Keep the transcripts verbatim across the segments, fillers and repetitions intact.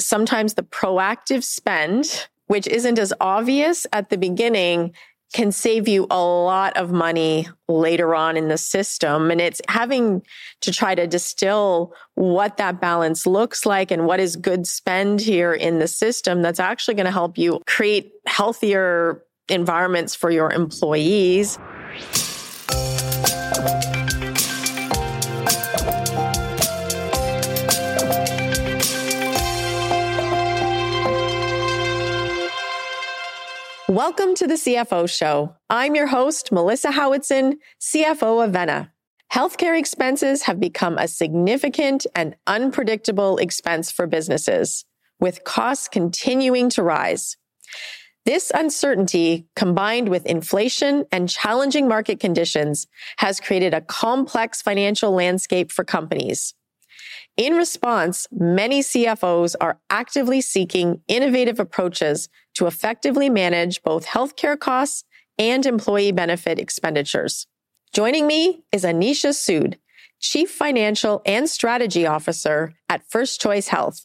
sometimes the proactive spend, which isn't as obvious at the beginning, can save you a lot of money later on in the system. And it's having to try to distill what that balance looks like and what is good spend here in the system that's actually going to help you create healthier environments for your employees. Welcome to the C F O Show. I'm your host, Melissa Howitson, C F O of Vena. Healthcare expenses have become a significant and unpredictable expense for businesses, with costs continuing to rise. This uncertainty, combined with inflation and challenging market conditions, has created a complex financial landscape for companies. In response, many C F Os are actively seeking innovative approaches to effectively manage both healthcare costs and employee benefit expenditures. Joining me is Anisha Sood, Chief Financial and Strategy Officer at First Choice Health.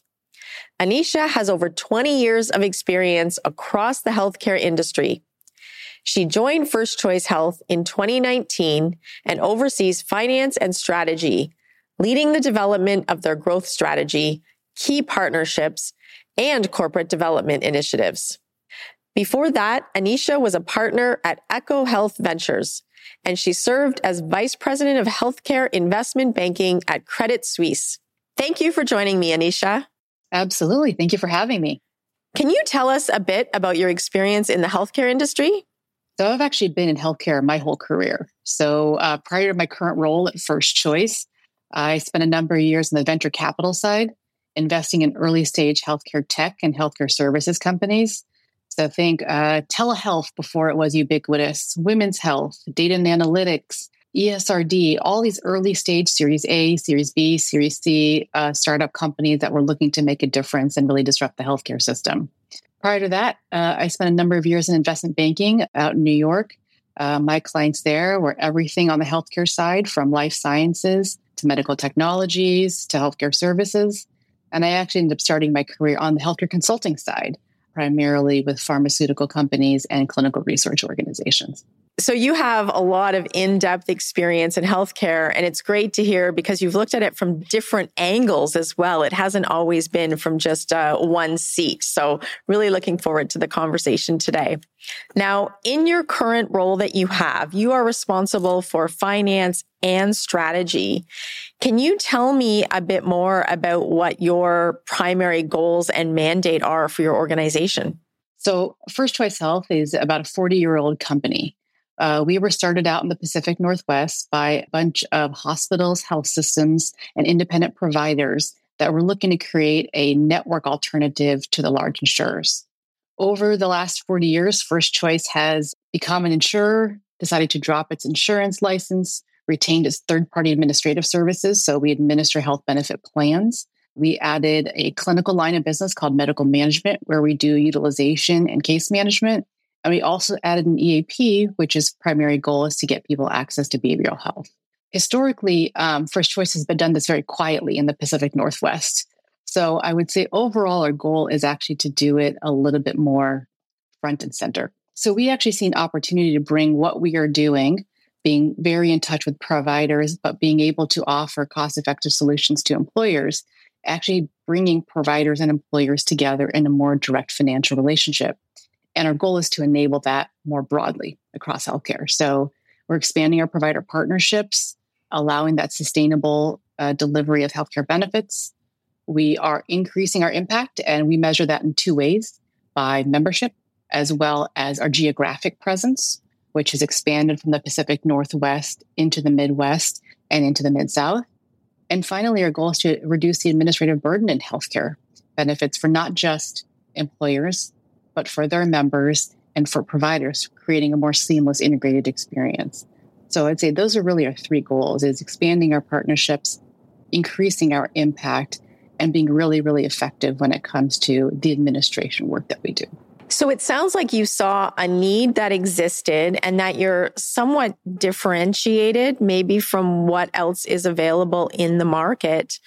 Anisha has over twenty years of experience across the healthcare industry. She joined First Choice Health in twenty nineteen and oversees finance and strategy, leading the development of their growth strategy, key partnerships, and corporate development initiatives. Before that, Anisha was a partner at Echo Health Ventures, and she served as Vice President of Healthcare Investment Banking at Credit Suisse. Thank you for joining me, Anisha. Absolutely. Thank you for having me. Can you tell us a bit about your experience in the healthcare industry? So I've actually been in healthcare my whole career. So uh, prior to my current role at First Choice, I spent a number of years in the venture capital side, investing in early stage healthcare tech and healthcare services companies. So think uh, telehealth before it was ubiquitous, women's health, data and analytics, E S R D, all these early stage Series A, Series B, Series C uh, startup companies that were looking to make a difference and really disrupt the healthcare system. Prior to that, uh, I spent a number of years in investment banking out in New York. Uh, my clients there were everything on the healthcare side, from life sciences to medical technologies to healthcare services. And I actually ended up starting my career on the healthcare consulting side, primarily with pharmaceutical companies and clinical research organizations. So you have a lot of in-depth experience in healthcare, and it's great to hear because you've looked at it from different angles as well. It hasn't always been from just uh, one seat. So really looking forward to the conversation today. Now, in your current role that you have, you are responsible for finance and strategy. Can you tell me a bit more about what your primary goals and mandate are for your organization? So First Choice Health is about a forty-year-old company. Uh, we were started out in the Pacific Northwest by a bunch of hospitals, health systems, and independent providers that were looking to create a network alternative to the large insurers. Over the last forty years, First Choice has become an insurer, decided to drop its insurance license, retained its third-party administrative services, so we administer health benefit plans. We added a clinical line of business called medical management, where we do utilization and case management. And we also added an E A P, which its primary goal is to get people access to behavioral health. Historically, um, First Choice has been done this very quietly in the Pacific Northwest. So I would say overall, our goal is actually to do it a little bit more front and center. So we actually see an opportunity to bring what we are doing, being very in touch with providers, but being able to offer cost-effective solutions to employers, actually bringing providers and employers together in a more direct financial relationship. And our goal is to enable that more broadly across healthcare. So we're expanding our provider partnerships, allowing that sustainable uh, delivery of healthcare benefits. We are increasing our impact, and we measure that in two ways: by membership, as well as our geographic presence, which has expanded from the Pacific Northwest into the Midwest and into the Mid-South. And finally, our goal is to reduce the administrative burden in healthcare benefits for not just employers, but for their members and for providers, creating a more seamless, integrated experience. So I'd say those are really our three goals: is expanding our partnerships, increasing our impact, and being really, really effective when it comes to the administration work that we do. So it sounds like you saw a need that existed and that you're somewhat differentiated maybe from what else is available in the market.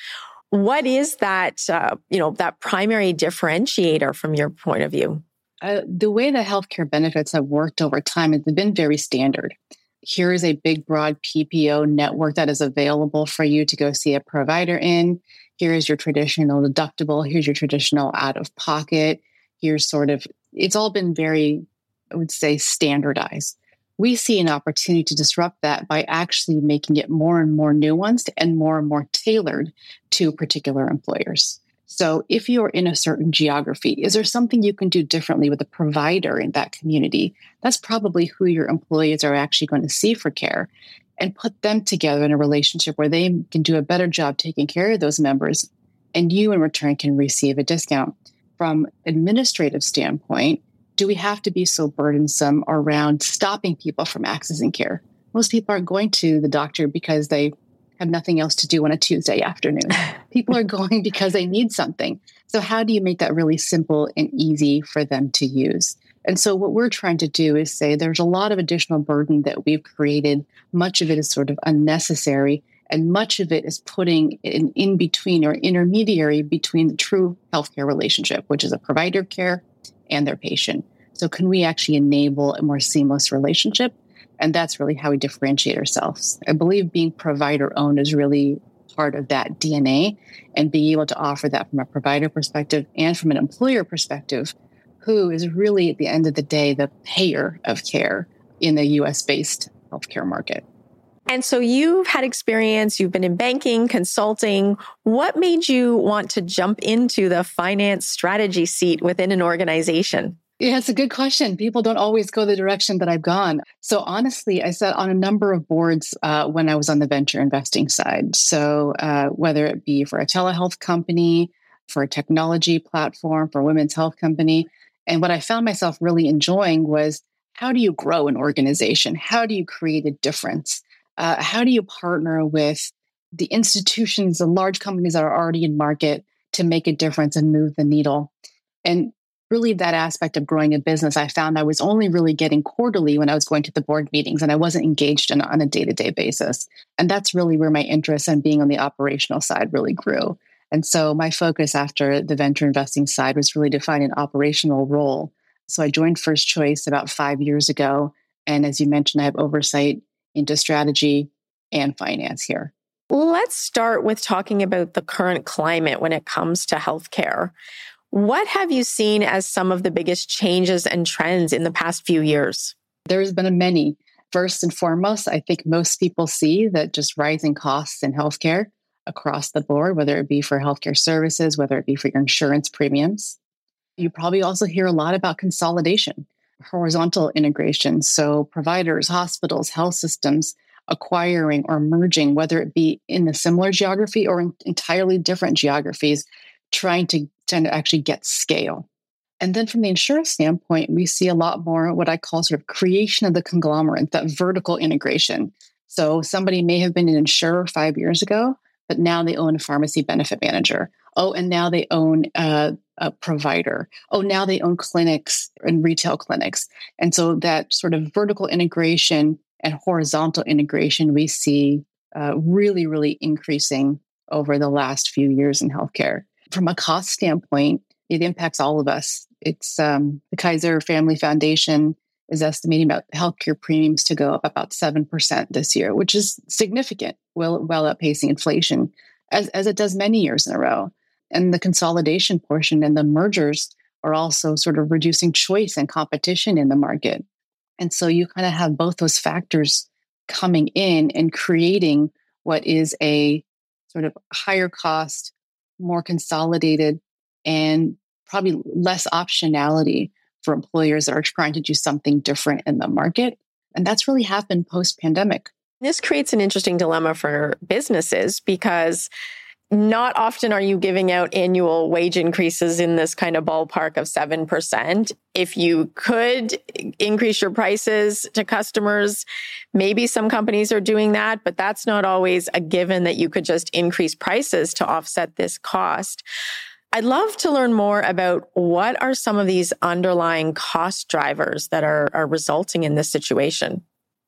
What is that, uh, you know, that primary differentiator from your point of view? Uh, the way that healthcare benefits have worked over time has been very standard. Here is a big, broad P P O network that is available for you to go see a provider in. Here is your traditional deductible. Here's your traditional out of pocket. Here's sort of, it's all been very, I would say, standardized. We see an opportunity to disrupt that by actually making it more and more nuanced and more and more tailored to particular employers. So if you're in a certain geography, is there something you can do differently with a provider in that community? That's probably who your employees are actually going to see for care, and put them together in a relationship where they can do a better job taking care of those members, and you in return can receive a discount. From administrative standpoint, do we have to be so burdensome around stopping people from accessing care? Most people are going to the doctor because they have nothing else to do on a Tuesday afternoon. People are going because they need something. So how do you make that really simple and easy for them to use? And so what we're trying to do is say there's a lot of additional burden that we've created. Much of it is sort of unnecessary, and much of it is putting an in-between or intermediary between the true healthcare relationship, which is a provider care, and their patient. So can we actually enable a more seamless relationship? And that's really how we differentiate ourselves. I believe being provider-owned is really part of that D N A, and being able to offer that from a provider perspective and from an employer perspective, who is really, at the end of the day, the payer of care in the U S-based healthcare market. And so you've had experience, you've been in banking, consulting. What made you want to jump into the finance strategy seat within an organization? Yeah, it's a good question. People don't always go the direction that I've gone. So honestly, I sat on a number of boards uh, when I was on the venture investing side. So uh, whether it be for a telehealth company, for a technology platform, for a women's health company. And what I found myself really enjoying was, how do you grow an organization? How do you create a difference? Uh, how do you partner with the institutions, the large companies that are already in market to make a difference and move the needle? And really that aspect of growing a business, I found I was only really getting quarterly when I was going to the board meetings, and I wasn't engaged in on a day-to-day basis. And that's really where my interest in being on the operational side really grew. And so my focus after the venture investing side was really to find an operational role. So I joined First Choice about five years ago. And as you mentioned, I have oversight into strategy and finance here. Let's start with talking about the current climate when it comes to healthcare. What have you seen as some of the biggest changes and trends in the past few years? There's been a many. First and foremost, I think most people see that just rising costs in healthcare across the board, whether it be for healthcare services, whether it be for your insurance premiums. You probably also hear a lot about consolidation, horizontal integration. So providers, hospitals, health systems acquiring or merging, whether it be in a similar geography or in entirely different geographies, trying to, trying to actually get scale. And then from the insurance standpoint, we see a lot more what I call sort of creation of the conglomerate, that vertical integration. So somebody may have been an insurer five years ago, but now they own a pharmacy benefit manager. Oh, and now they own a, a provider. Oh, now they own clinics and retail clinics. And so that sort of vertical integration and horizontal integration we see uh, really, really increasing over the last few years in healthcare. From a cost standpoint, it impacts all of us. It's um, the Kaiser Family Foundation is estimating about healthcare premiums to go up about seven percent this year, which is significant, well, well outpacing inflation, as, as it does many years in a row. And the consolidation portion and the mergers are also sort of reducing choice and competition in the market. And so you kind of have both those factors coming in and creating what is a sort of higher cost, more consolidated, and probably less optionality for employers that are trying to do something different in the market. And that's really happened post-pandemic. This creates an interesting dilemma for businesses because not often are you giving out annual wage increases in this kind of ballpark of seven percent. If you could increase your prices to customers, maybe some companies are doing that, but that's not always a given that you could just increase prices to offset this cost. I'd love to learn more about what are some of these underlying cost drivers that are, are resulting in this situation.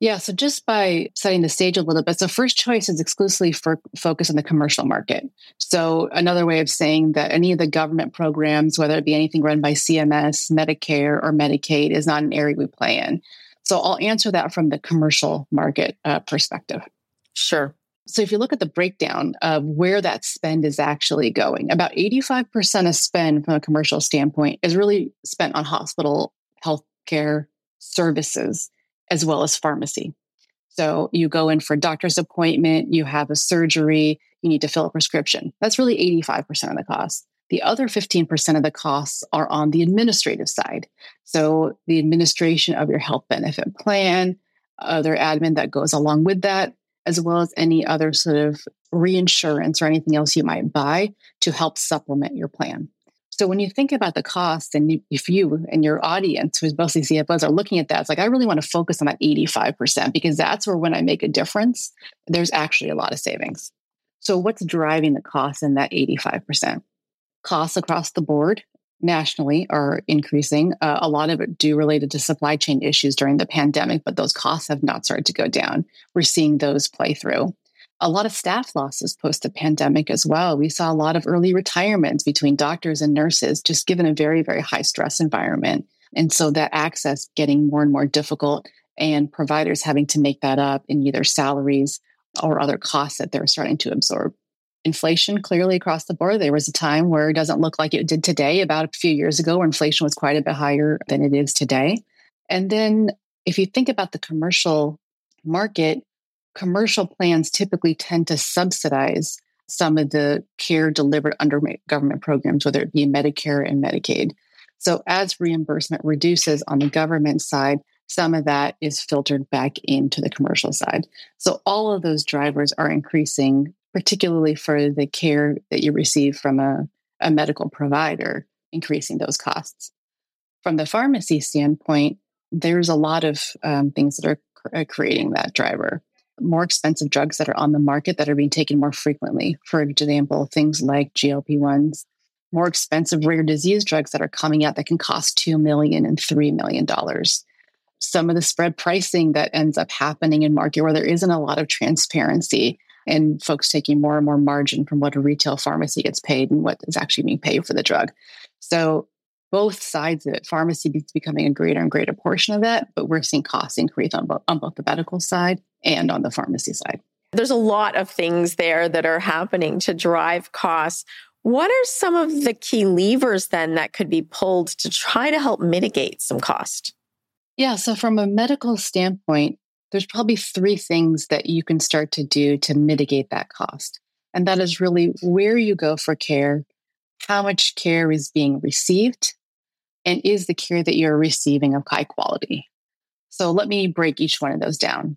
Yeah, so just by setting the stage a little bit, so First Choice is exclusively for focus on the commercial market. So another way of saying that any of the government programs, whether it be anything run by C M S, Medicare, or Medicaid, is not an area we play in. So I'll answer that from the commercial market uh, perspective. Sure. So if you look at the breakdown of where that spend is actually going, about eighty-five percent of spend from a commercial standpoint is really spent on hospital healthcare services, as well as pharmacy. So you go in for a doctor's appointment, you have a surgery, you need to fill a prescription. That's really eighty-five percent of the cost. The other fifteen percent of the costs are on the administrative side. So the administration of your health benefit plan, other admin that goes along with that, as well as any other sort of reinsurance or anything else you might buy to help supplement your plan. So when you think about the cost, and if you and your audience, who's mostly C F Os, are looking at that, it's like, I really want to focus on that eighty-five percent because that's where when I make a difference, there's actually a lot of savings. So what's driving the cost in that eighty-five percent? Costs across the board nationally are increasing. Uh, a lot of it due related to supply chain issues during the pandemic, but those costs have not started to go down. We're seeing those play through. A lot of staff losses post the pandemic as well. We saw a lot of early retirements between doctors and nurses, just given a very, very high stress environment. And so that access getting more and more difficult, and providers having to make that up in either salaries or other costs that they're starting to absorb. Inflation clearly across the board. There was a time where it doesn't look like it did today, about a few years ago, where inflation was quite a bit higher than it is today. And then if you think about the commercial market, commercial plans typically tend to subsidize some of the care delivered under government programs, whether it be Medicare and Medicaid. So as reimbursement reduces on the government side, some of that is filtered back into the commercial side. So all of those drivers are increasing, particularly for the care that you receive from a, a medical provider, increasing those costs. From the pharmacy standpoint, there's a lot of um, things that are cr- creating that driver. More expensive drugs that are on the market that are being taken more frequently. For example, things like G L P ones, more expensive rare disease drugs that are coming out that can cost two million dollars and three million dollars. Some of the spread pricing that ends up happening in market where there isn't a lot of transparency and folks taking more and more margin from what a retail pharmacy gets paid and what is actually being paid for the drug. So both sides of it, pharmacy is becoming a greater and greater portion of that, but we're seeing costs increase on both, on both the medical side and on the pharmacy side. There's a lot of things there that are happening to drive costs. What are some of the key levers then that could be pulled to try to help mitigate some cost? Yeah, so from a medical standpoint, there's probably three things that you can start to do to mitigate that cost. And that is really where you go for care, how much care is being received, and is the care that you're receiving of high quality? So let me break each one of those down.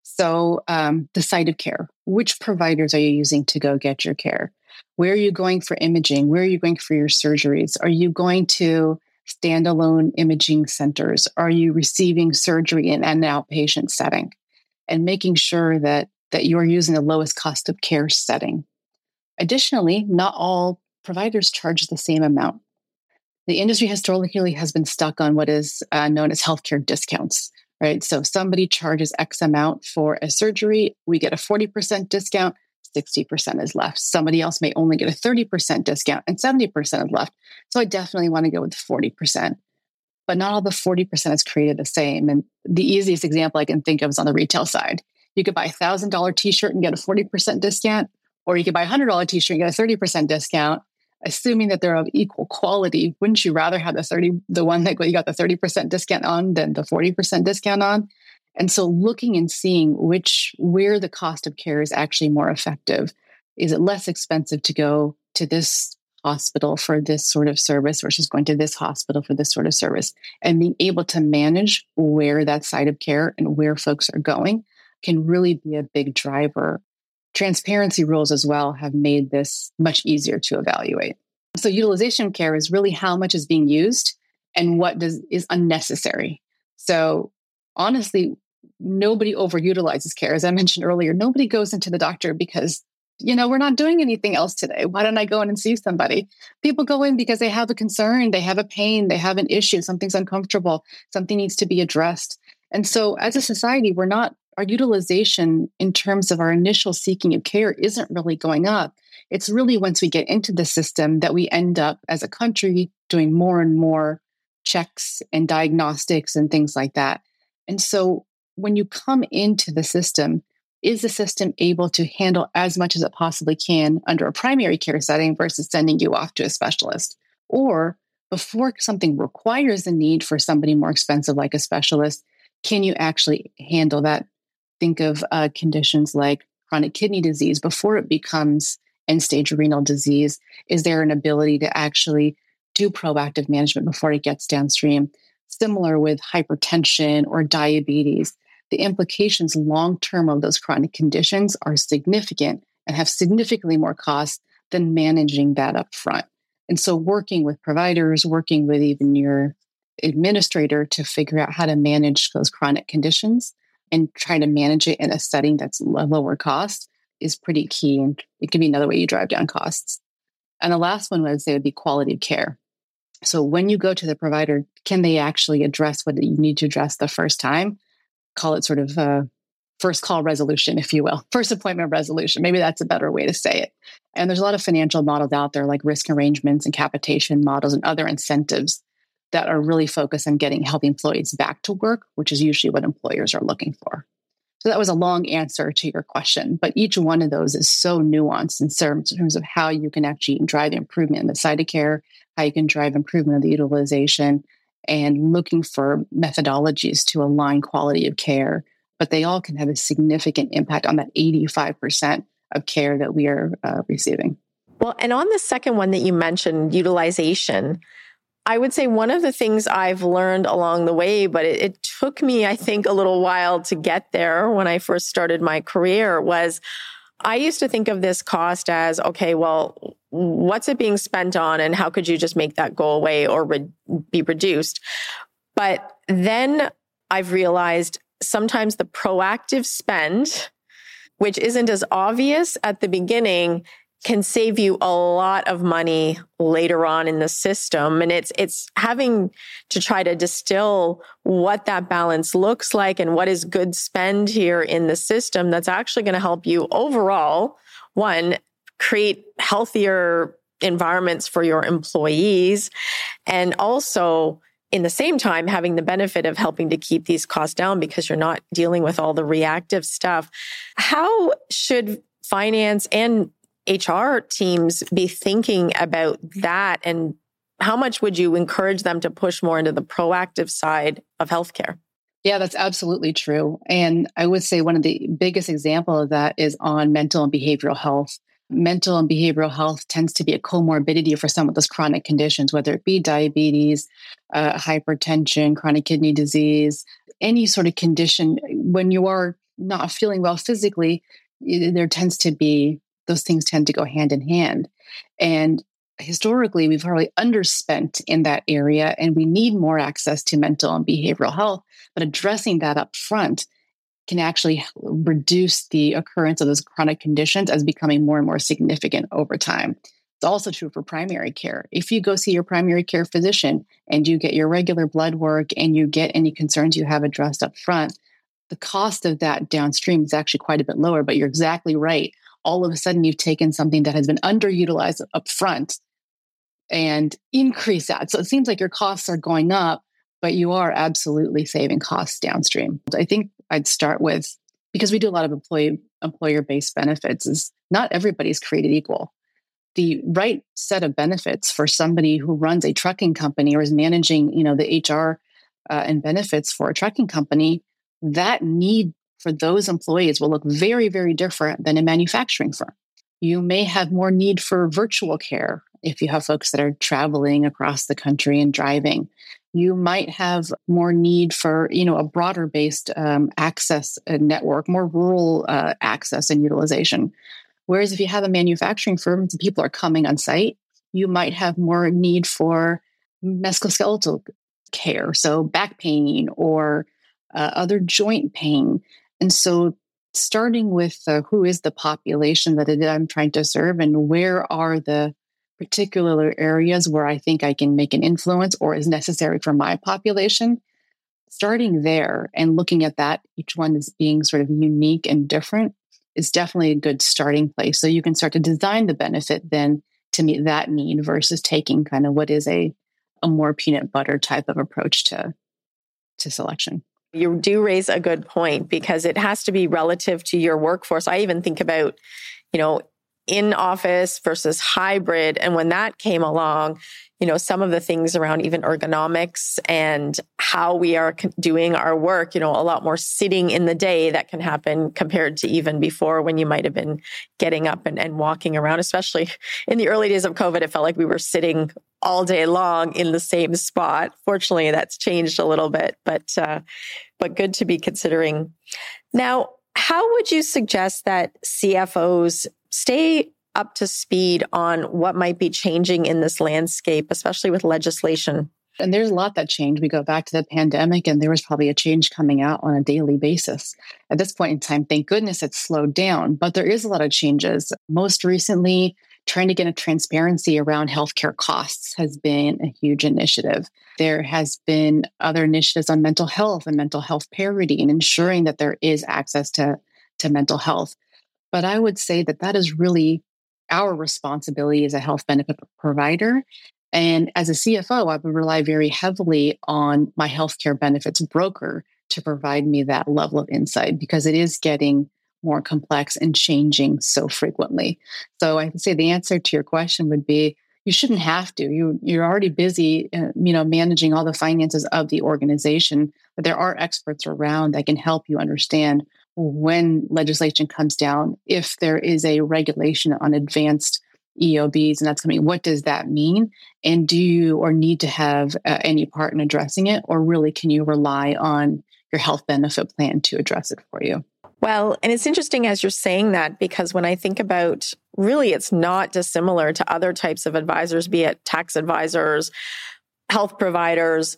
So um, the site of care, which providers are you using to go get your care? Where are you going for imaging? Where are you going for your surgeries? Are you going to standalone imaging centers? Are you receiving surgery in an outpatient setting? And making sure that, that you're using the lowest cost of care setting. Additionally, not all providers charge the same amount. The industry historically has been stuck on what is uh, known as healthcare discounts, right? So if somebody charges X amount for a surgery, we get a forty percent discount, sixty percent is left. Somebody else may only get a thirty percent discount and seventy percent is left. So I definitely want to go with forty percent. But not all the forty percent is created the same. And the easiest example I can think of is on the retail side. You could buy a one thousand dollars t-shirt and get a forty percent discount, or you could buy a one hundred dollars t-shirt and get a thirty percent discount. Assuming that they're of equal quality, wouldn't you rather have the thirty, the one that you got the thirty percent discount on than the forty percent discount on? And so looking and seeing which, where the cost of care is actually more effective. Is it less expensive to go to this hospital for this sort of service versus going to this hospital for this sort of service? And being able to manage where that site of care and where folks are going can really be a big driver. Transparency rules as well have made this much easier to evaluate. So utilization of care is really how much is being used and what does is unnecessary. So honestly, nobody overutilizes care. As I mentioned earlier, nobody goes into the doctor because, you know, we're not doing anything else today. Why don't I go in and see somebody? People go in because they have a concern, they have a pain, they have an issue, something's uncomfortable, something needs to be addressed. And so as a society, we're not, our utilization in terms of our initial seeking of care isn't really going up. It's really once we get into the system that we end up as a country doing more and more checks and diagnostics and things like that. And so when you come into the system, is the system able to handle as much as it possibly can under a primary care setting versus sending you off to a specialist? Or before something requires the need for somebody more expensive like a specialist, can you actually handle that? Think of uh, conditions like chronic kidney disease before it becomes end-stage renal disease. Is there an ability to actually do proactive management before it gets downstream? Similar with hypertension or diabetes, the implications long-term of those chronic conditions are significant and have significantly more costs than managing that up front. And so working with providers, working with even your administrator to figure out how to manage those chronic conditions and try to manage it in a setting that's lower cost is pretty key. And it can be another way you drive down costs. And the last one I would say would be quality of care. So when you go to the provider, can they actually address what you need to address the first time? Call it sort of a first call resolution, if you will, first appointment resolution. Maybe that's a better way to say it. And there's a lot of financial models out there like risk arrangements and capitation models and other incentives that are really focused on getting healthy employees back to work, which is usually what employers are looking for. So that was a long answer to your question, but each one of those is so nuanced in terms of how you can actually drive improvement in the site of care, how you can drive improvement of the utilization, and looking for methodologies to align quality of care. But they all can have a significant impact on that eighty-five percent of care that we are uh, receiving. Well, and on the second one that you mentioned, utilization, I would say one of the things I've learned along the way, but it, it took me, I think, a little while to get there when I first started my career, was I used to think of this cost as, okay, well, what's it being spent on and how could you just make that go away or re- be reduced? But then I've realized sometimes the proactive spend, which isn't as obvious at the beginning, can save you a lot of money later on in the system. And it's it's having to try to distill what that balance looks like and what is good spend here in the system that's actually going to help you overall, one, create healthier environments for your employees, and also in the same time, having the benefit of helping to keep these costs down because you're not dealing with all the reactive stuff. How should finance and H R teams be thinking about that? And how much would you encourage them to push more into the proactive side of healthcare? Yeah, that's absolutely true. And I would say one of the biggest examples of that is on mental and behavioral health. Mental and behavioral health tends to be a comorbidity for some of those chronic conditions, whether it be diabetes, uh, hypertension, chronic kidney disease, any sort of condition. When you are not feeling well physically, there tends to be, those things tend to go hand in hand. And historically, we've probably underspent in that area, and we need more access to mental and behavioral health. But addressing that up front can actually reduce the occurrence of those chronic conditions as becoming more and more significant over time. It's also true for primary care. If you go see your primary care physician and you get your regular blood work and you get any concerns you have addressed up front, the cost of that downstream is actually quite a bit lower. But you're exactly right. All of a sudden, you've taken something that has been underutilized up front and increase that. So it seems like your costs are going up, but you are absolutely saving costs downstream. I think I'd start with, because we do a lot of employee employer-based benefits, is not everybody's created equal. The right set of benefits for somebody who runs a trucking company or is managing, you know, the H R uh, and benefits for a trucking company, that need for those employees will look very, very different than a manufacturing firm. You may have more need for virtual care if you have folks that are traveling across the country and driving. You might have more need for, you know, a broader based um, access network, more rural uh, access and utilization. Whereas if you have a manufacturing firm and people are coming on site, you might have more need for musculoskeletal care, so back pain or uh, other joint pain. And so starting with uh, who is the population that I'm trying to serve and where are the particular areas where I think I can make an influence or is necessary for my population, starting there and looking at that, each one as being sort of unique and different, is definitely a good starting place. So you can start to design the benefit then to meet that need versus taking kind of what is a, a more peanut butter type of approach to, to selection. You do raise a good point because it has to be relative to your workforce. I even think about, you know, in office versus hybrid. And when that came along, you know, some of the things around even ergonomics and how we are doing our work, you know, a lot more sitting in the day that can happen compared to even before when you might have been getting up and, and walking around, especially in the early days of COVID. It felt like we were sitting all day long in the same spot. Fortunately, that's changed a little bit, but, uh, but good to be considering. Now, how would you suggest that C F Os stay up to speed on what might be changing in this landscape, especially with legislation? And there's a lot that changed. We go back to the pandemic and there was probably a change coming out on a daily basis. At this point in time, thank goodness it's slowed down, but there is a lot of changes. Most recently, trying to get a transparency around healthcare costs has been a huge initiative. There has been other initiatives on mental health and mental health parity and ensuring that there is access to, to mental health. But I would say that that is really our responsibility as a health benefit provider. And as a C F O, I would rely very heavily on my healthcare benefits broker to provide me that level of insight because it is getting more complex and changing so frequently. So I would say the answer to your question would be, you shouldn't have to. You, you're already busy, uh, you know, managing all the finances of the organization, but there are experts around that can help you understand when legislation comes down, if there is a regulation on advanced E O Bs and that's coming, what does that mean? And do you or need to have uh, any part in addressing it? Or really, can you rely on your health benefit plan to address it for you? Well, and it's interesting as you're saying that, because when I think about really, it's not dissimilar to other types of advisors, be it tax advisors, health providers.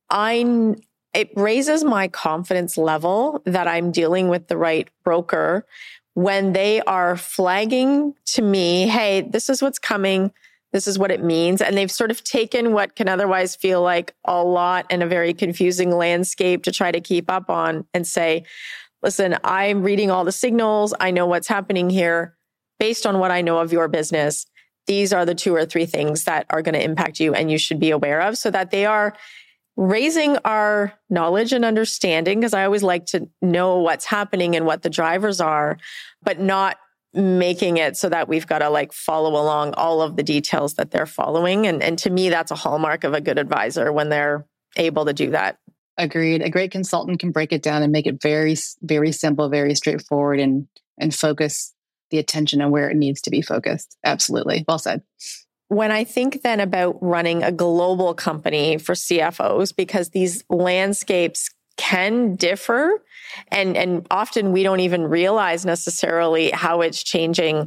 I It raises my confidence level that I'm dealing with the right broker when they are flagging to me, hey, this is what's coming. This is what it means. And they've sort of taken what can otherwise feel like a lot and a very confusing landscape to try to keep up on and say, listen, I'm reading all the signals. I know what's happening here. Based on what I know of your business, these are the two or three things that are going to impact you and you should be aware of, so that they are raising our knowledge and understanding, because I always like to know what's happening and what the drivers are, but not making it so that we've got to like follow along all of the details that they're following. And, and to me, that's a hallmark of a good advisor when they're able to do that. Agreed. A great consultant can break it down and make it very, very simple, very straightforward, and and focus the attention on where it needs to be focused. Absolutely. Well said. When I think then about running a global company for C F Os, because these landscapes can differ and, and often we don't even realize necessarily how it's changing.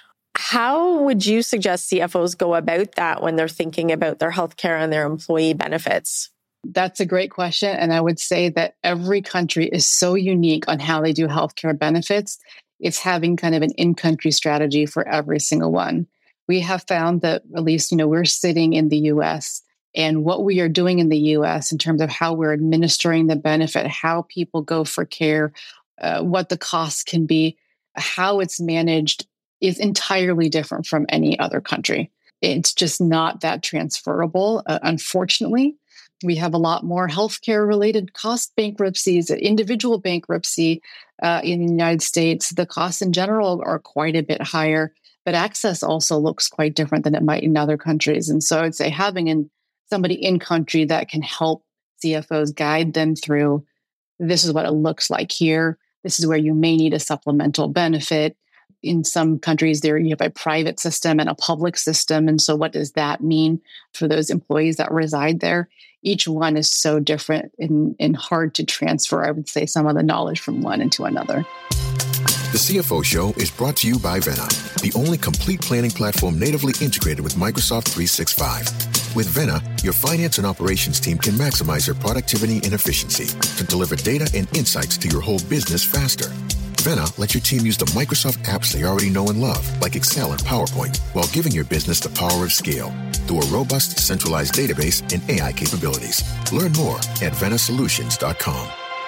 How would you suggest C F Os go about that when they're thinking about their healthcare and their employee benefits? That's a great question. And I would say that every country is so unique on how they do healthcare benefits. It's having kind of an in-country strategy for every single one. We have found that, at least, you know, we're sitting in the U S and what we are doing in the U S in terms of how we're administering the benefit, how people go for care, uh, what the costs can be, how it's managed is entirely different from any other country. It's just not that transferable, uh, unfortunately. We have a lot more healthcare related cost bankruptcies, individual bankruptcy uh, in the United States. The costs in general are quite a bit higher, but access also looks quite different than it might in other countries. And so I'd say having in, somebody in country that can help C F Os guide them through, this is what it looks like here. This is where you may need a supplemental benefit. In some countries, there you have a private system and a public system. And so what does that mean for those employees that reside there? Each one is so different and, and hard to transfer, I would say, some of the knowledge from one into another. The C F O Show is brought to you by Vena, the only complete planning platform natively integrated with Microsoft three sixty-five. With Vena, your finance and operations team can maximize your productivity and efficiency to deliver data and insights to your whole business faster. Vena lets your team use the Microsoft apps they already know and love, like Excel and PowerPoint, while giving your business the power of scale through a robust, centralized database and A I capabilities. Learn more at vena solutions dot com.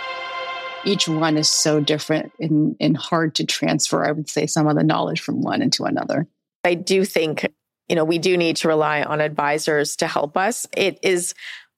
Each one is so different and, and hard to transfer, I would say, some of the knowledge from one into another. I do think, you know, we do need to rely on advisors to help us. It is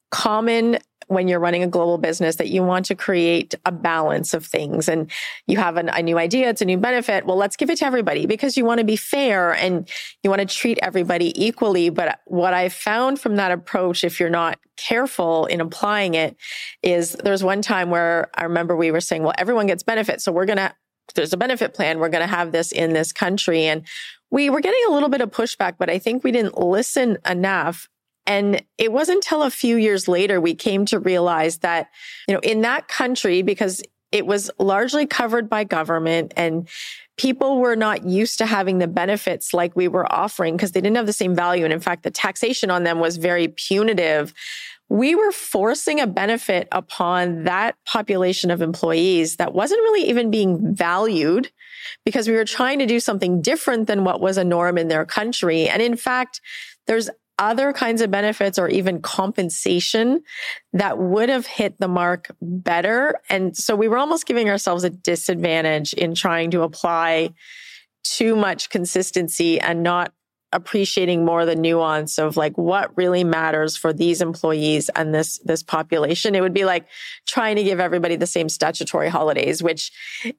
common when you're running a global business that you want to create a balance of things and you have an, a new idea, it's a new benefit. Well, let's give it to everybody because you want to be fair and you want to treat everybody equally. But what I found from that approach, if you're not careful in applying it, is there's one time where I remember we were saying, well, everyone gets benefits. So we're going to, there's a benefit plan. We're going to have this in this country. And we were getting a little bit of pushback, but I think we didn't listen enough. And it wasn't until a few years later we came to realize that, you know, in that country, because it was largely covered by government and people were not used to having the benefits like we were offering because they didn't have the same value. And in fact, the taxation on them was very punitive. We were forcing a benefit upon that population of employees that wasn't really even being valued because we were trying to do something different than what was a norm in their country. And in fact, there's other kinds of benefits or even compensation that would have hit the mark better. And so we were almost giving ourselves a disadvantage in trying to apply too much consistency and not appreciating more the nuance of like what really matters for these employees and this, this population. It would be like trying to give everybody the same statutory holidays, which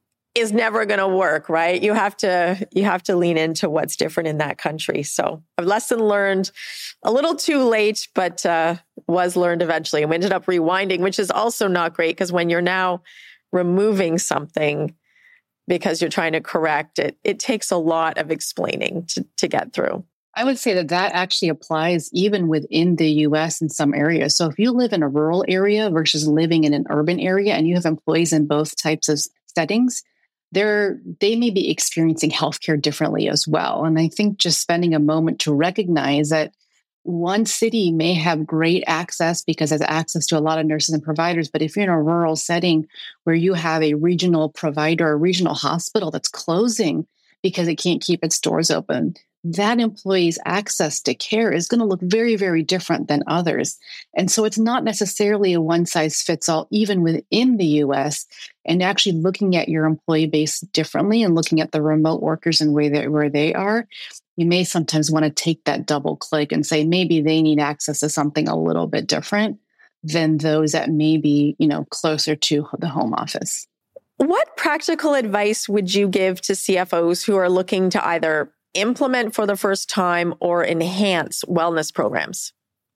is never going to work, right? You have to, you have to lean into what's different in that country. So a lesson learned a little too late, but uh, was learned eventually. And we ended up rewinding, which is also not great because when you're now removing something because you're trying to correct it, it takes a lot of explaining to, to get through. I would say that that actually applies even within the U S in some areas. So if you live in a rural area versus living in an urban area and you have employees in both types of settings, They're, they may be experiencing healthcare differently as well. And I think just spending a moment to recognize that one city may have great access because it has access to a lot of nurses and providers. But if you're in a rural setting where you have a regional provider, a regional hospital that's closing because it can't keep its doors open, that employee's access to care is going to look very, very different than others. And so it's not necessarily a one size fits all, even within the U S, and actually looking at your employee base differently and looking at the remote workers and where they, where they are. You may sometimes want to take that double click and say, maybe they need access to something a little bit different than those that may be, you know, closer to the home office. What practical advice would you give to C F Os who are looking to either implement for the first time or enhance wellness programs?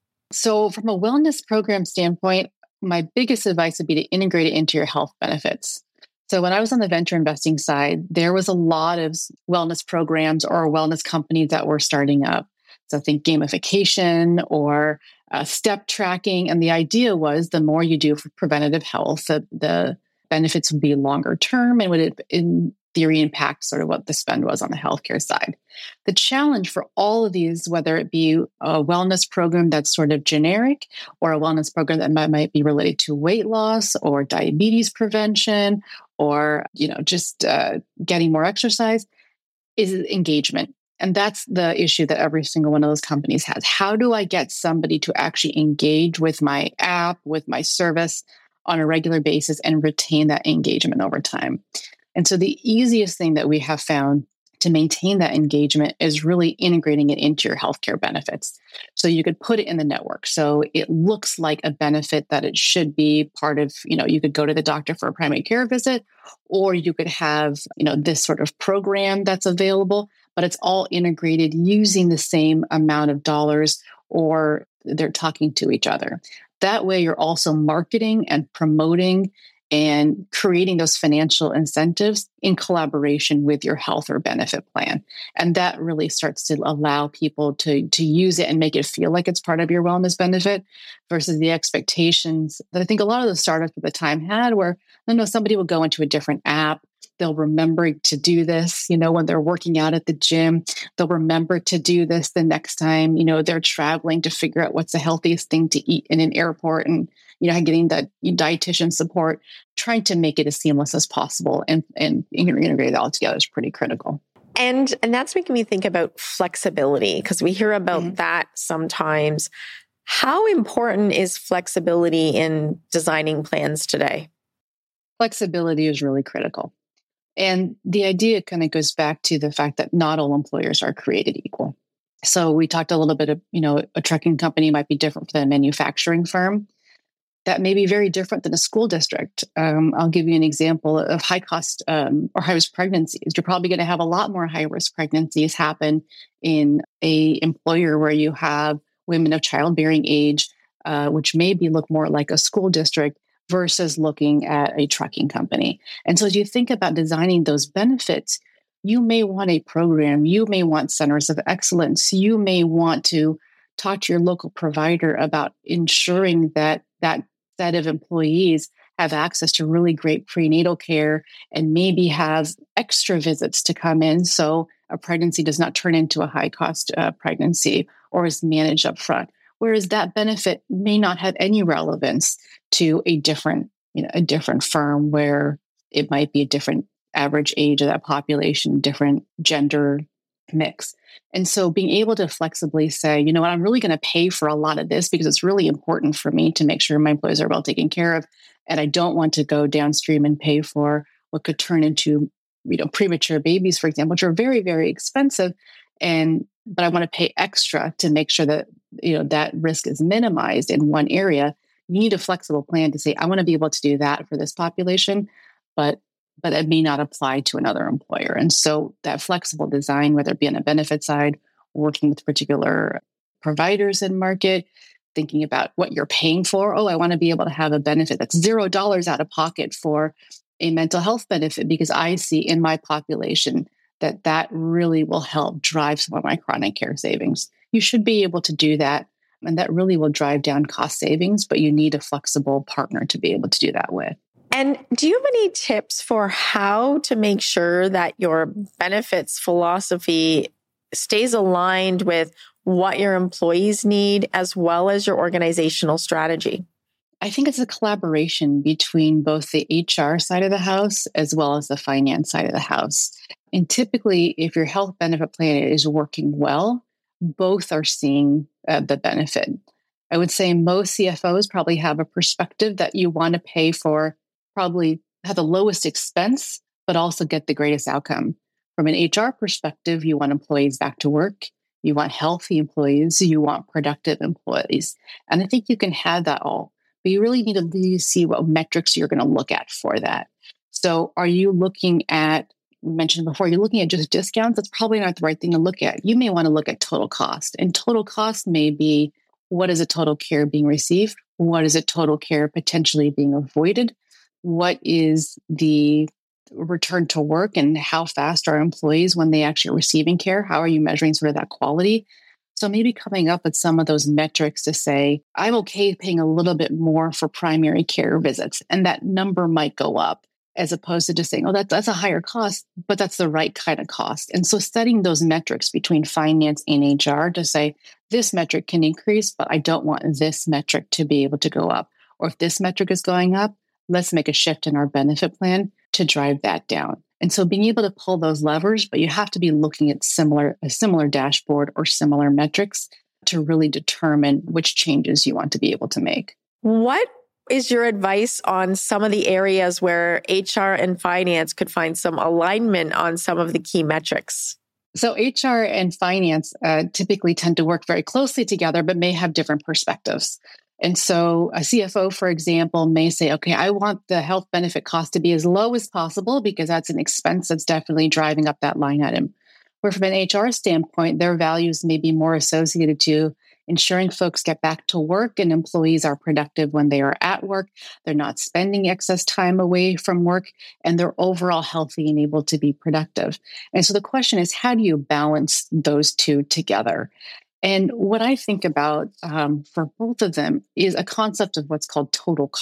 So from a wellness program standpoint, my biggest advice would be to integrate it into your health benefits. So when I was on the venture investing side, there was a lot of wellness programs or wellness companies that were starting up. So think gamification or uh, step tracking. And the idea was the more you do for preventative health, the, the benefits would be longer term and would in theory impact sort of what the spend was on the healthcare side. The challenge for all of these, whether it be a wellness program that's sort of generic or a wellness program that might, might be related to weight loss or diabetes prevention or, you know, just uh, getting more exercise, is engagement. And that's the issue that every single one of those companies has. How do I get somebody to actually engage with my app, with my service on a regular basis and retain that engagement over time? And so the easiest thing that we have found to maintain that engagement is really integrating it into your healthcare benefits. So you could put it in the network. So it looks like a benefit that it should be part of, you know, you could go to the doctor for a primary care visit, or you could have, you know, this sort of program that's available, but it's all integrated using the same amount of dollars, or they're talking to each other. That way you're also marketing and promoting and creating those financial incentives in collaboration with your health or benefit plan. And that really starts to allow people to, to use it and make it feel like it's part of your wellness benefit versus the expectations that I think a lot of the startups at the time had where, no, no, somebody would go into a different app They'll remember to do this, you know, when they're working out at the gym. They'll remember to do this the next time, you know, they're traveling to figure out what's the healthiest thing to eat in an airport, and, you know, getting that dietitian support, trying to make it as seamless as possible and, and integrate it all together is pretty critical. And, and that's making me think about flexibility, because we hear about mm-hmm. that sometimes. How important is flexibility in designing plans today? Flexibility is really critical. And the idea kind of goes back to the fact that not all employers are created equal. So we talked a little bit of, you know, a trucking company might be different than a manufacturing firm. That may be very different than a school district. Um, I'll give you an example of high cost um, or high risk pregnancies. You're probably going to have a lot more high risk pregnancies happen in a employer where you have women of childbearing age, uh, which maybe look more like a school district versus looking at a trucking company. And so as you think about designing those benefits, you may want a program, you may want centers of excellence, you may want to talk to your local provider about ensuring that that set of employees have access to really great prenatal care and maybe have extra visits to come in so a pregnancy does not turn into a high cost uh, pregnancy or is managed up front. Whereas that benefit may not have any relevance to a different, you know, a different firm where it might be a different average age of that population, different gender mix. And so being able to flexibly say, you know what, I'm really going to pay for a lot of this because it's really important for me to make sure my employees are well taken care of. And I don't want to go downstream and pay for what could turn into, you know, premature babies, for example, which are very, very expensive. And, but I want to pay extra to make sure that, you know, that risk is minimized in one area. You need a flexible plan to say, I want to be able to do that for this population, but but it may not apply to another employer. And so that flexible design, whether it be on the benefit side, working with particular providers in market, thinking about what you're paying for. Oh, I want to be able to have a benefit that's zero dollars out of pocket for a mental health benefit because I see in my population that that really will help drive some of my chronic care savings. You should be able to do that. And that really will drive down cost savings, but you need a flexible partner to be able to do that with. And do you have any tips for how to make sure that your benefits philosophy stays aligned with what your employees need as well as your organizational strategy? I think it's a collaboration between both the H R side of the house as well as the finance side of the house. And typically, if your health benefit plan is working well, both are seeing uh, the benefit. I would say most C F Os probably have a perspective that you want to pay for, probably have the lowest expense, but also get the greatest outcome. From an H R perspective, you want employees back to work. You want healthy employees. You want productive employees. And I think you can have that all, but you really need to see what metrics you're going to look at for that. So are you looking at, we mentioned before, you're looking at just discounts? That's probably not the right thing to look at. You may want to look at total cost. And total cost may be, what is a total care being received? What is a total care potentially being avoided? What is the return to work and how fast are employees when they actually are receiving care? How are you measuring sort of that quality? So maybe coming up with some of those metrics to say, I'm okay paying a little bit more for primary care visits, and that number might go up, as opposed to just saying, oh, that, that's a higher cost, but that's the right kind of cost. And so setting those metrics between finance and H R to say, this metric can increase, but I don't want this metric to be able to go up. Or if this metric is going up, let's make a shift in our benefit plan to drive that down. And so being able to pull those levers, but you have to be looking at similar a similar dashboard or similar metrics to really determine which changes you want to be able to make. What is your advice on some of the areas where H R and finance could find some alignment on some of the key metrics? So H R and finance uh, typically tend to work very closely together, but may have different perspectives. And so a C F O, for example, may say, okay, I want the health benefit cost to be as low as possible because that's an expense that's definitely driving up that line item. Where from an H R standpoint, their values may be more associated to ensuring folks get back to work and employees are productive when they are at work. They're not spending excess time away from work, and they're overall healthy and able to be productive. And so the question is, how do you balance those two together? And what I think about um, for both of them is a concept of what's called total cost.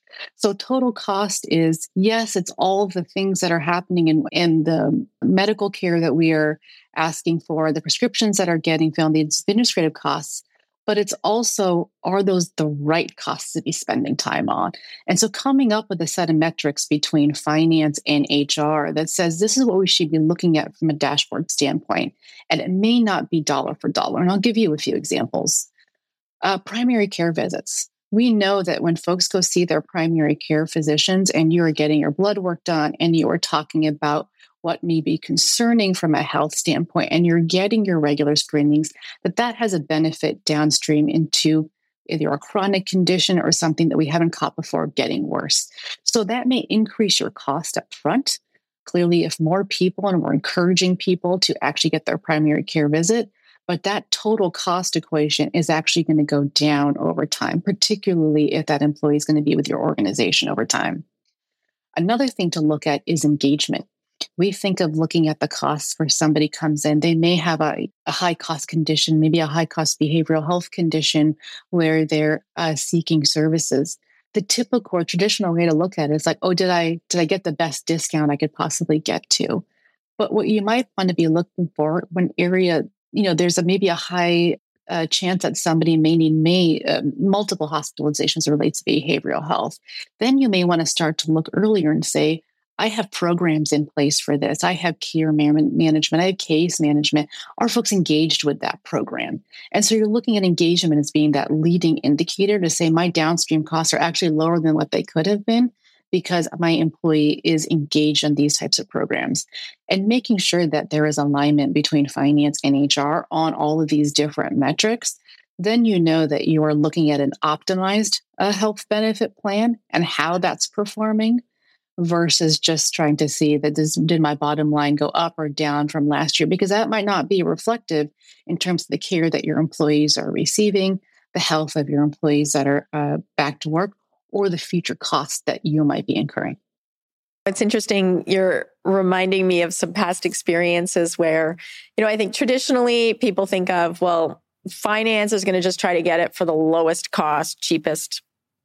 So total cost is, yes, it's all of the things that are happening in, in the medical care that we are asking for, the prescriptions that are getting filled, the administrative costs, but it's also, are those the right costs to be spending time on? And so coming up with a set of metrics between finance and H R that says this is what we should be looking at from a dashboard standpoint. And it may not be dollar for dollar. And I'll give you a few examples. Uh, primary care visits. We know that when folks go see their primary care physicians and you are getting your blood work done and you are talking about what may be concerning from a health standpoint and you're getting your regular screenings, that that has a benefit downstream into either a chronic condition or something that we haven't caught before getting worse. So that may increase your cost up front. Clearly, if more people and we're encouraging people to actually get their primary care visit, but that total cost equation is actually going to go down over time, particularly if that employee is going to be with your organization over time. Another thing to look at is engagement. We think of looking at the costs for somebody comes in. They may have a, a high cost condition, maybe a high cost behavioral health condition where they're uh, seeking services. The typical or traditional way to look at it is like, oh, did I did I get the best discount I could possibly get to? But what you might want to be looking for when area, you know, there's a, maybe a high uh, chance that somebody may need may, uh, multiple hospitalizations relates to behavioral health. Then you may want to start to look earlier and say, I have programs in place for this. I have care man- management. I have case management. Are folks engaged with that program? And so you're looking at engagement as being that leading indicator to say my downstream costs are actually lower than what they could have been because my employee is engaged in these types of programs. And making sure that there is alignment between finance and H R on all of these different metrics, then you know that you are looking at an optimized uh, health benefit plan and how that's performing, versus just trying to see that this, did my bottom line go up or down from last year? Because that might not be reflective in terms of the care that your employees are receiving, the health of your employees that are uh, back to work, or the future costs that you might be incurring. It's interesting. You're reminding me of some past experiences where, you know, I think traditionally people think of, well, finance is going to just try to get it for the lowest cost, cheapest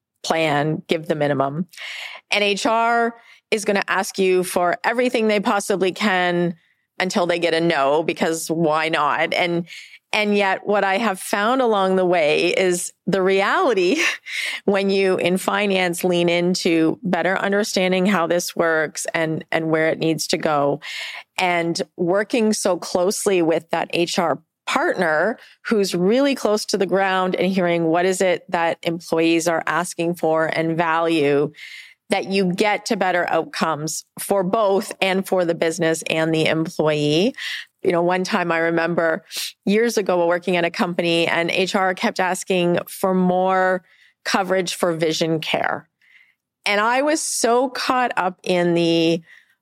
plan, give the minimum. And H R is going to ask you for everything they possibly can until they get a no, because why not? And and yet what I have found along the way is the reality when you in finance lean into better understanding how this works and, and where it needs to go, and working so closely with that H R partner who's really close to the ground and hearing what is it that employees are asking for and value, that you get to better outcomes for both and for the business and the employee. You know, one time I remember years ago working at a company and H R kept asking for more coverage for vision care. And I was so caught up in the,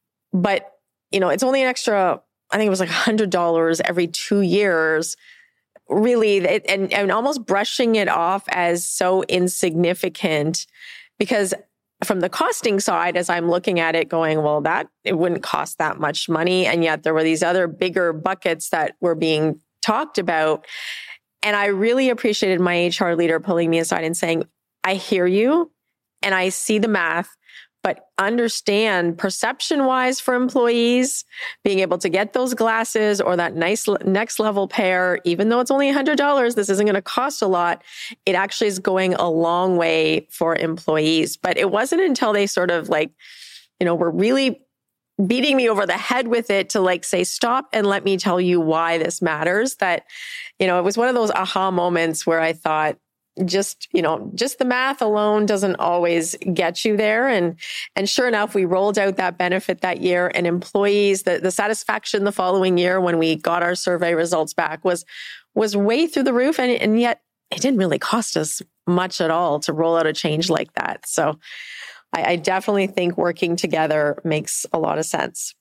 but, you know, it's only an extra, I think it was like one hundred dollars every two years, really, it, and, and almost brushing it off as so insignificant, because from the costing side, as I'm looking at it going, well, that it wouldn't cost that much money. And yet there were these other bigger buckets that were being talked about. And I really appreciated my H R leader pulling me aside and saying, I hear you and I see the math, but understand perception wise for employees, being able to get those glasses or that nice next level pair, even though it's only one hundred dollars, this isn't going to cost a lot. It actually is going a long way for employees. But it wasn't until they sort of like, you know, were really beating me over the head with it to like say, stop and let me tell you why this matters, that, you know, it was one of those aha moments where I thought, just, you know, just the math alone doesn't always get you there. And, and sure enough, we rolled out that benefit that year, and employees, the, the satisfaction the following year when we got our survey results back was, was way through the roof. And, and yet it didn't really cost us much at all to roll out a change like that. So I, I definitely think working together makes a lot of sense.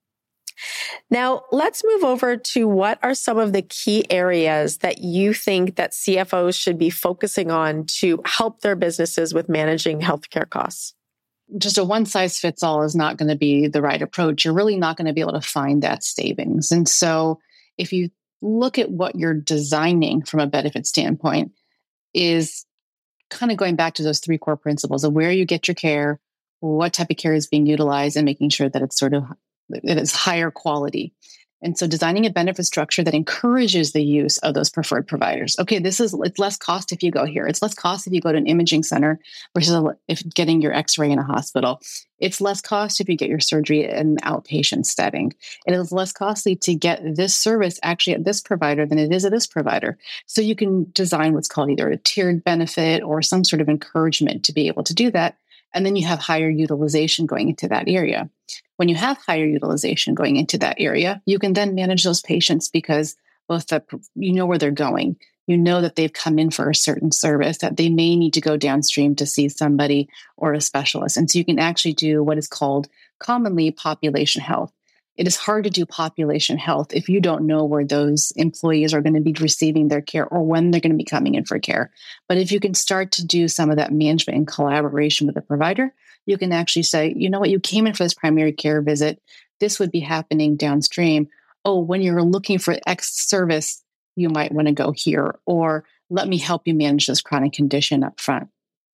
Now, let's move over to what are some of the key areas that you think that C F Os should be focusing on to help their businesses with managing healthcare costs? Just a one size fits all is not going to be the right approach. You're really not going to be able to find that savings. And so if you look at what you're designing from a benefit standpoint, is kind of going back to those three core principles of where you get your care, what type of care is being utilized, and making sure that it's sort of that it's higher quality. And so designing a benefit structure that encourages the use of those preferred providers. Okay, this is, it's less cost if you go here. It's less cost if you go to an imaging center versus if getting your x-ray in a hospital. It's less cost if you get your surgery in an outpatient setting. It is less costly to get this service actually at this provider than it is at this provider. So you can design what's called either a tiered benefit or some sort of encouragement to be able to do that. And then you have higher utilization going into that area. When you have higher utilization going into that area, you can then manage those patients because both the, you know where they're going. You know that they've come in for a certain service, that they may need to go downstream to see somebody or a specialist. And so you can actually do what is called commonly population health. It is hard to do population health if you don't know where those employees are going to be receiving their care or when they're going to be coming in for care. But if you can start to do some of that management in collaboration with the provider, you can actually say, you know what, you came in for this primary care visit. This would be happening downstream. Oh, when you're looking for X service, you might want to go here, or let me help you manage this chronic condition up front.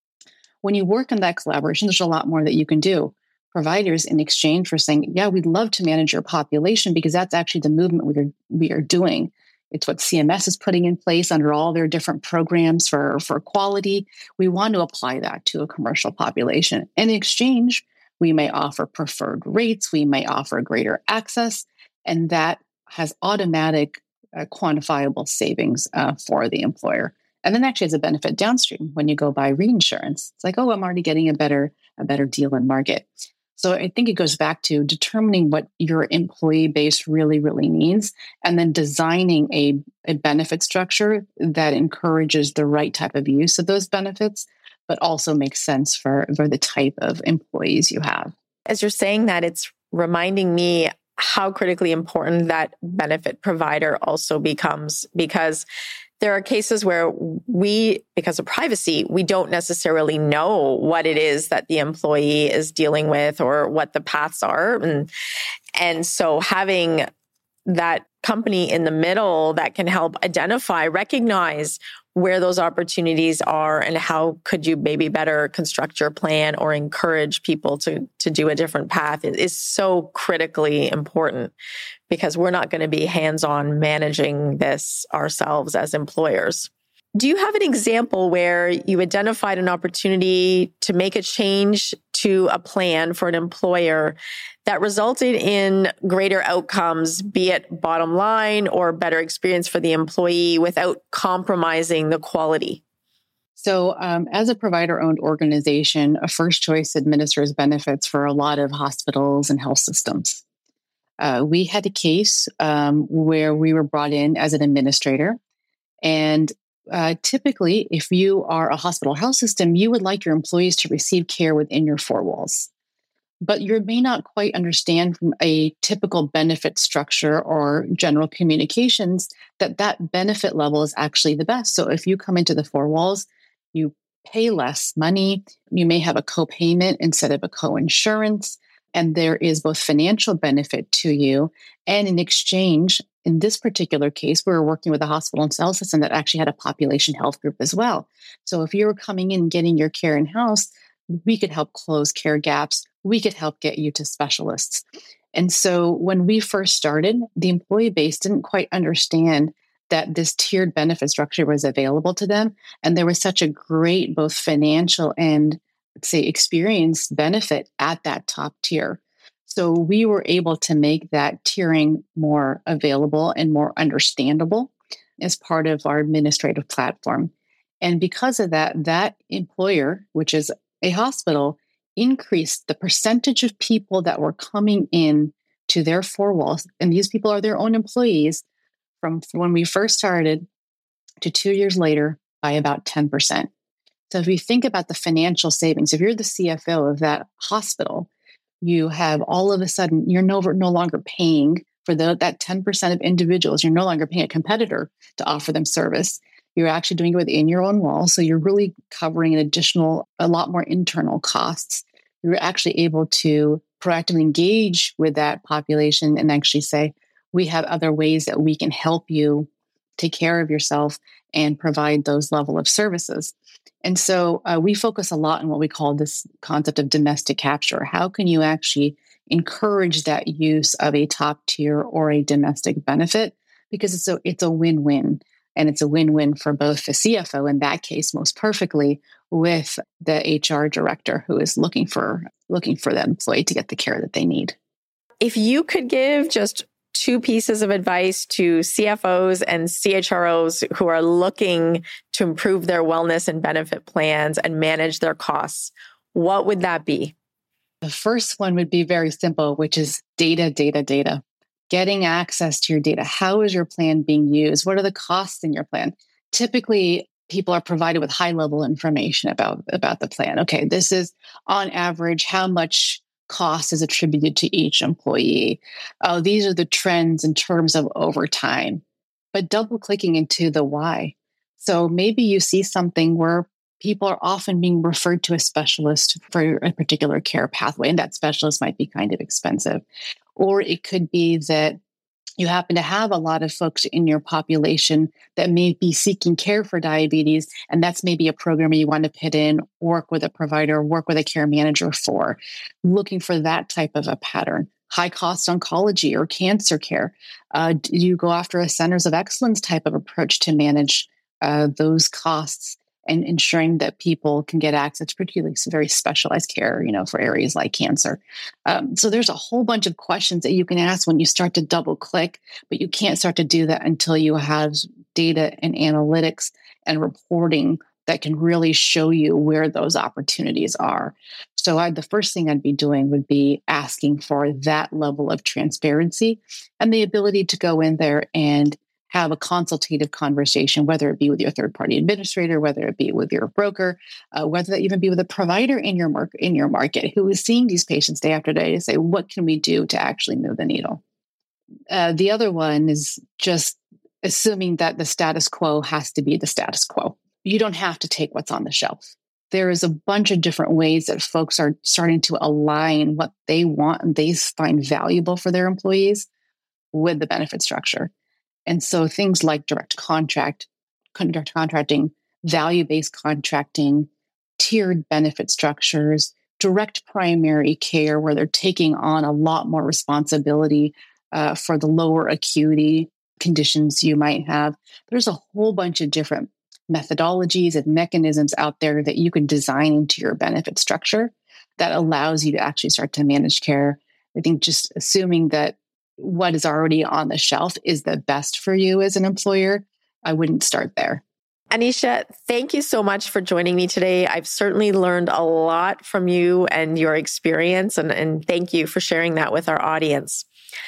When you work in that collaboration, there's a lot more that you can do. Providers, in exchange for saying, yeah, we'd love to manage your population because that's actually the movement we are, we are doing. It's what C M S is putting in place under all their different programs for, for quality. We want to apply that to a commercial population. In exchange, we may offer preferred rates, we may offer greater access, and that has automatic uh, quantifiable savings uh, for the employer. And then actually has a benefit downstream when you go buy reinsurance. It's like, oh, I'm already getting a better, a better deal in market. So I think it goes back to determining what your employee base really, really needs, and then designing a, a benefit structure that encourages the right type of use of those benefits, but also makes sense for, for the type of employees you have. As you're saying that, it's reminding me how critically important that benefit provider also becomes, because there are cases where we, because of privacy, we don't necessarily know what it is that the employee is dealing with or what the paths are. And, and so having that company in the middle that can help identify, recognize where those opportunities are and how could you maybe better construct your plan or encourage people to, to do a different path is so critically important, because we're not going to be hands-on managing this ourselves as employers. Do you have an example where you identified an opportunity to make a change to a plan for an employer that resulted in greater outcomes, be it bottom line or better experience for the employee, without compromising the quality? So um, as a provider-owned organization, a First Choice administers benefits for a lot of hospitals and health systems. Uh, we had a case um, where we were brought in as an administrator. And uh, typically, if you are a hospital health system, you would like your employees to receive care within your four walls. But you may not quite understand from a typical benefit structure or general communications that that benefit level is actually the best. So if you come into the four walls, you pay less money. You may have a co-payment instead of a co-insurance. And there is both financial benefit to you. And in exchange, in this particular case, we were working with a hospital and health system that actually had a population health group as well. So if you were coming in and getting your care in-house, we could help close care gaps. We could help get you to specialists. And so when we first started, the employee base didn't quite understand that this tiered benefit structure was available to them. And there was such a great both financial and, let's say, experience benefit at that top tier. So we were able to make that tiering more available and more understandable as part of our administrative platform. And because of that, that employer, which is a hospital, increased the percentage of people that were coming in to their four walls, and these people are their own employees, from when we first started to two years later by about ten percent. So if you think about the financial savings, if you're the C F O of that hospital, you have all of a sudden, you're no, no longer paying for the, that ten percent of individuals. You're no longer paying a competitor to offer them service. You're actually doing it within your own wall. So you're really covering an additional, a lot more internal costs. You're actually able to proactively engage with that population and actually say, we have other ways that we can help you take care of yourself and provide those level of services. And so uh, we focus a lot on what we call this concept of domestic capture. How can you actually encourage that use of a top tier or a domestic benefit? Because it's a, it's a win-win. And it's a win-win for both the C F O, in that case, most perfectly, with the H R director who is looking for looking for the employee to get the care that they need. If you could give just two pieces of advice to C F Os and C H R Os who are looking to improve their wellness and benefit plans and manage their costs, what would that be? The first one would be very simple, which is data, data, data. Getting access to your data. How is your plan being used? What are the costs in your plan? Typically, people are provided with high-level information about, about the plan. Okay, this is on average how much cost is attributed to each employee. Oh, these are the trends in terms of overtime. But double-clicking into the why. So maybe you see something where people are often being referred to a specialist for a particular care pathway, and that specialist might be kind of expensive. Or it could be that you happen to have a lot of folks in your population that may be seeking care for diabetes, and that's maybe a program you want to put in, work with a provider, work with a care manager for, looking for that type of a pattern. High cost oncology or cancer care. Uh, do you go after a centers of excellence type of approach to manage uh, those costs and ensuring that people can get access to particularly some very specialized care, you know, for areas like cancer. Um, so there's a whole bunch of questions that you can ask when you start to double click, but you can't start to do that until you have data and analytics and reporting that can really show you where those opportunities are. So I, the first thing I'd be doing would be asking for that level of transparency and the ability to go in there and have a consultative conversation, whether it be with your third-party administrator, whether it be with your broker, uh, whether that even be with a provider in your market, in your market who is seeing these patients day after day to say, what can we do to actually move the needle? Uh, the other one is just assuming that the status quo has to be the status quo. You don't have to take what's on the shelf. There is a bunch of different ways that folks are starting to align what they want and they find valuable for their employees with the benefit structure. And so things like direct contract, direct contracting, value-based contracting, tiered benefit structures, direct primary care, where they're taking on a lot more responsibility uh, for the lower acuity conditions you might have. There's a whole bunch of different methodologies and mechanisms out there that you can design into your benefit structure that allows you to actually start to manage care. I think just assuming that what is already on the shelf is the best for you as an employer, I wouldn't start there. Anisha, thank you so much for joining me today. I've certainly learned a lot from you and your experience, and, and thank you for sharing that with our audience.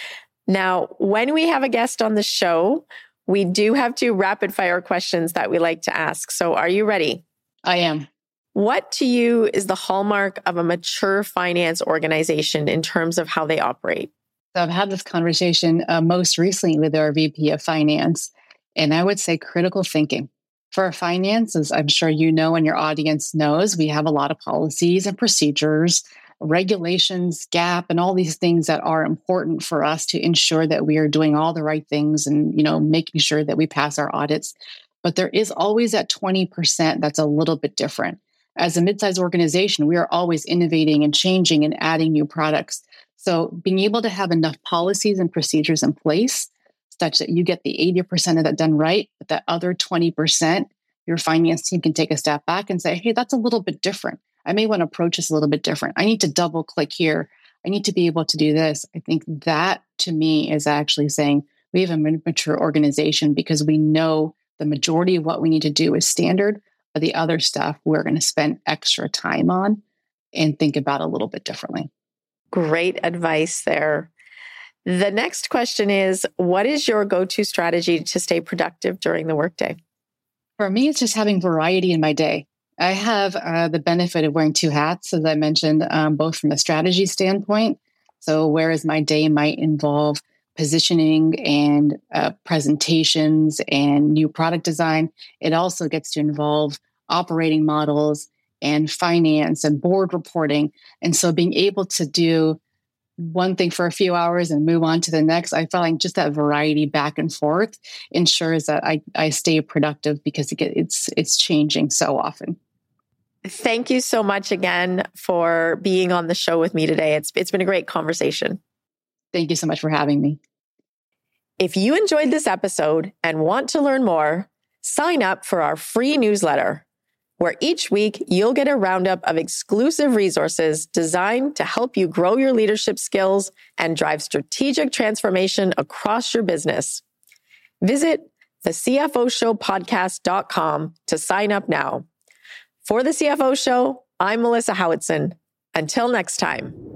Now, when we have a guest on the show, we do have two rapid fire questions that we like to ask. So are you ready? I am. What to you is the hallmark of a mature finance organization in terms of how they operate? So I've had this conversation uh, most recently with our V P of Finance, and I would say critical thinking. For our finances, I'm sure you know and your audience knows, we have a lot of policies and procedures, regulations, GAAP, and all these things that are important for us to ensure that we are doing all the right things and, you know, making sure that we pass our audits. But there is always that twenty percent that's a little bit different. As a mid-sized organization, we are always innovating and changing and adding new products. So being able to have enough policies and procedures in place such that you get the eighty percent of that done right, but that other twenty percent, your finance team can take a step back and say, hey, that's a little bit different. I may want to approach this a little bit different. I need to double click here. I need to be able to do this. I think that to me is actually saying we have a mature organization because we know the majority of what we need to do is standard, but the other stuff we're going to spend extra time on and think about a little bit differently. Great advice there. The next question is, what is your go-to strategy to stay productive during the workday? For me, it's just having variety in my day. I have uh, the benefit of wearing two hats, as I mentioned, um, both from a strategy standpoint. So whereas my day might involve positioning and uh, presentations and new product design, it also gets to involve operating models and finance and board reporting. And so being able to do one thing for a few hours and move on to the next. I feel like just that variety back and forth ensures that I, I stay productive because it get, it's it's changing so often. Thank you so much again for being on the show with me today. It's it's been a great conversation. Thank you so much for having me. If you enjoyed this episode and want to learn more, sign up for our free newsletter, where each week you'll get a roundup of exclusive resources designed to help you grow your leadership skills and drive strategic transformation across your business. Visit the C F O show podcast dot com to sign up now. For the C F O Show, I'm Melissa Howatson. Until next time.